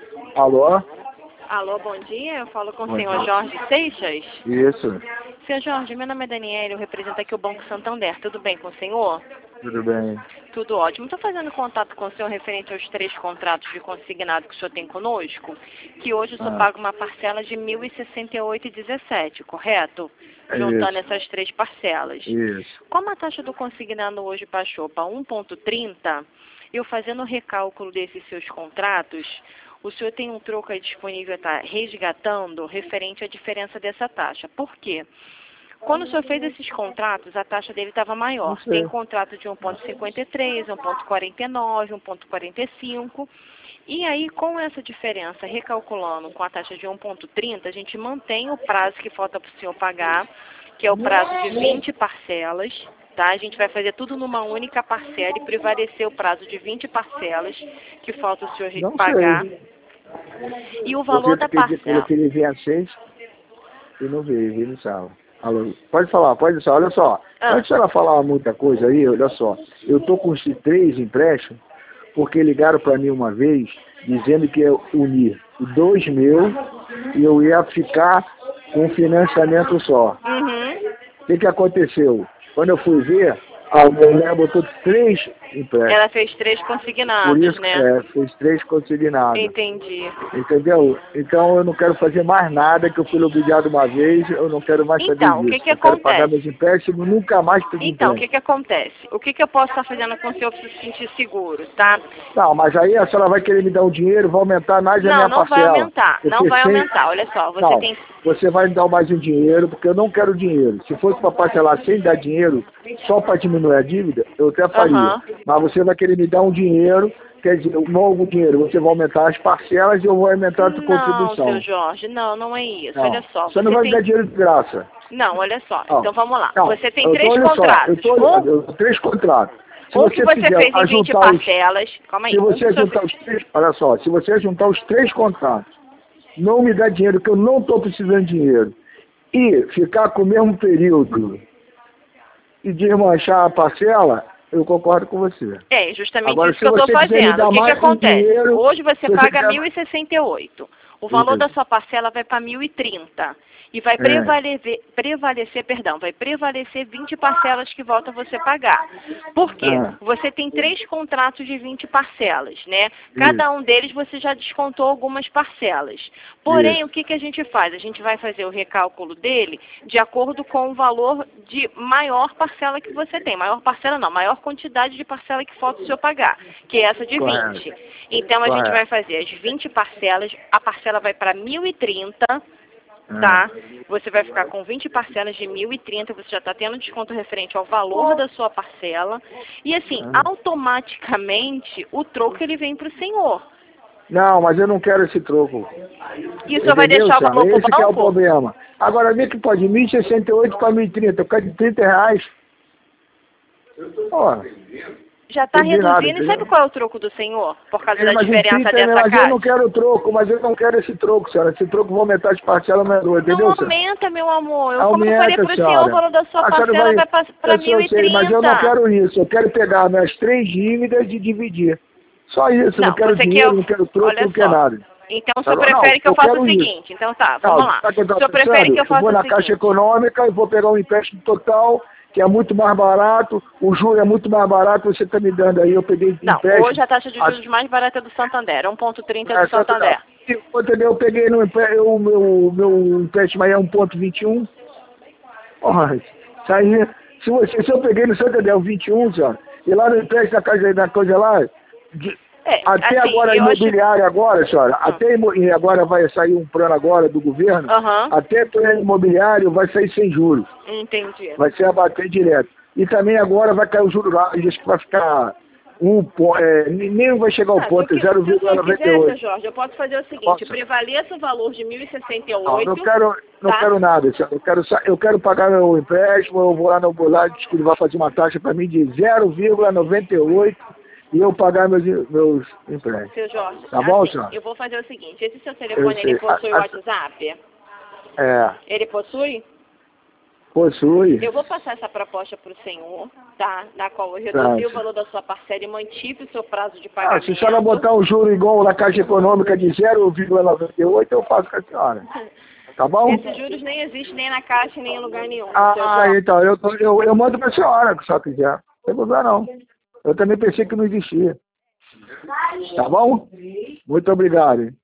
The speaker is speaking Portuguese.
Alô? Alô, bom dia. Eu falo com o Bom senhor dia. Jorge Seixas. Isso, Senhor Jorge, meu nome é Daniela, eu represento aqui o Banco Santander. Tudo bem com o senhor? tudo bem. Tudo ótimo. Estou fazendo contato com o senhor referente aos 3 contratos de consignado que o senhor tem conosco, que hoje o senhor paga uma parcela de R$ 1.068,17, correto? Juntando Isso. essas 3 parcelas. Isso. Como a taxa do consignado hoje baixou para 1,30, eu fazendo o recálculo desses seus contratos, o senhor tem um troco aí disponível, está resgatando, referente à diferença dessa taxa. Por quê? Quando o senhor fez esses contratos, a taxa dele estava maior. Não sei. Tem contrato de 1,53, 1,49, 1,45. E aí, com essa diferença, recalculando com a taxa de 1,30, a gente mantém o prazo que falta para o senhor pagar, que é o prazo de 20 parcelas. Tá? A gente vai fazer tudo numa única parcela e prevalecer o prazo de 20 parcelas que falta o senhor Não pagar. sei. E o valor da Falou parcela. que ele vinha às 6 e não veio no sábado. Alô? Pode falar, pode falar. Olha só. Antes de ela falar muita coisa aí, olha só. Eu tô com esses 3 empréstimos porque ligaram para mim uma vez dizendo que ia unir 2 meus e eu ia ficar com um financiamento só. Uhum. O que aconteceu? Quando eu fui ver, a mulher botou 3 empréstimos. Ela fez 3 Por consignados, isso, né? fez 3 consignados. Entendi. Entendeu? Então eu não quero fazer mais nada, que eu fui ludibriado uma vez, eu não quero mais fazer Então, o isso. que Eu quero pagar acontece? meus empréstimos, nunca mais pedir Então, o empréstimo. que acontece? O que eu posso estar fazendo com o senhor para se sentir seguro, tá? Não, mas aí a senhora vai querer me dar um dinheiro, vai aumentar mais a Não, minha não vai parcela. aumentar. Não Porque vai sem- aumentar. Olha só, você Não, tem... você vai me dar mais um dinheiro, porque eu não quero dinheiro. Se fosse para parcelar sem dar dinheiro, só para diminuir a dívida, eu até faria. Aham. Mas você vai querer me dar um dinheiro, quer dizer, um novo dinheiro. Você vai aumentar as parcelas e eu vou aumentar a tua Não, contribuição. seu Jorge, não é isso. Não, Olha só, você não vai me dar tem... dinheiro de graça. Não, olha só. Não, Então vamos lá. não, Você tem eu tô, 3 olha só, contratos. eu 3 contratos. Se Um que você fizer fez em 20 ajuntar os, parcelas. Calma aí. se Um que você o senhor juntar fez... os 3, olha só, se você juntar os 3 contratos, não me dá dinheiro, que eu não estou precisando de dinheiro, e ficar com o mesmo período e desmanchar a parcela, eu concordo com você. É, justamente Agora, isso se que eu estou você quiser me fazendo. dar O que mais acontece? dinheiro, Hoje você se você paga quiser... 1.068. O valor da sua parcela vai para 1.030. E vai prevalecer 20 parcelas que volta você pagar. Por quê? Você tem 3 contratos de 20 parcelas, né? Cada um deles você já descontou algumas parcelas. Porém, o que a gente faz? A gente vai fazer o recálculo dele de acordo com o valor de maior parcela que você tem. Maior parcela não, maior quantidade de parcela que falta o senhor pagar, que é essa de 20. Então, a gente vai fazer as 20 parcelas, a parcela vai para 1.030, tá? Você vai ficar com 20 parcelas de 1.030, você já está tendo desconto referente ao valor da sua parcela. E assim, automaticamente, o troco ele vem para o senhor. Não, mas eu não quero esse troco. E o senhor vai deixar o valor para o Esse que é o banco? problema. Agora, vê que pode, 1.068 para 1.030, eu quero de R$ 30. Pô, Já está entendi nada, reduzindo. E sabe qual é o troco do senhor? Por causa da mas diferença 30, dessa mas eu não caixa? quero troco, mas eu não quero esse troco, senhora. Esse troco eu vou aumentar as parcelas, entendeu, Não senhora? aumenta, meu amor. Como eu Aumenta, falei para o senhor, o senhora. valor da sua A senhora parcela vai para eu sei, mas eu não 1.030. quero isso. Eu quero pegar minhas 3 dívidas e dividir. Só isso, eu não quero você dinheiro, quer... não quero troco, Olha não quero só. nada. Então, o senhor Agora, prefere não, que eu faça o quero isso. seguinte. Então, tá, vamos lá. Sabe o que eu O tô senhor prefere pensando? que eu Eu faça vou o na seguinte. Caixa Econômica e vou pegar um empréstimo total, que é muito mais barato, o juro é muito mais barato, você está me dando aí, eu peguei Não, empréstimo. hoje a taxa de juros mais barata é do Santander, 1,30 do Santander. Eu peguei no empréstimo, meu empréstimo aí é 1,21. Porra, isso aí, se eu peguei no Santander 21, senhora, e lá no empréstimo da coisa lá, até assim, agora, imobiliária agora, senhora, e agora vai sair um plano agora do governo, até plano imobiliário vai sair sem juros. Entendi. Vai ser abater direto. E também agora vai cair o juro lá, diz que vai ficar nem vai chegar ao ponto, Se o senhor quiser, seu 0,98. Jorge, eu posso fazer o seguinte, prevaleça o valor de 1.068. Não quero nada, senhora. Eu quero pagar meu empréstimo, eu vou lá no bolado, diz que ele vai fazer uma taxa para mim de 0,98 e eu pagar meus empréstimos. Seu Jorge, Tá bom, assim, senhor? eu vou fazer o seguinte, esse seu telefone, ele possui WhatsApp? É. Ele possui? Possui. Eu vou passar essa proposta para o senhor, tá? Na qual eu reduzi o valor da sua parcela e mantive o seu prazo de pagamento. Se a senhora botar um juro igual na Caixa Econômica de 0,98, eu faço com a senhora. Tá bom? Esses juros nem existem nem na Caixa, nem em lugar nenhum. Então, eu mando pra senhora, se a senhora quiser. Não tem problema não. Eu também pensei que não existia. Tá bom? Muito obrigado.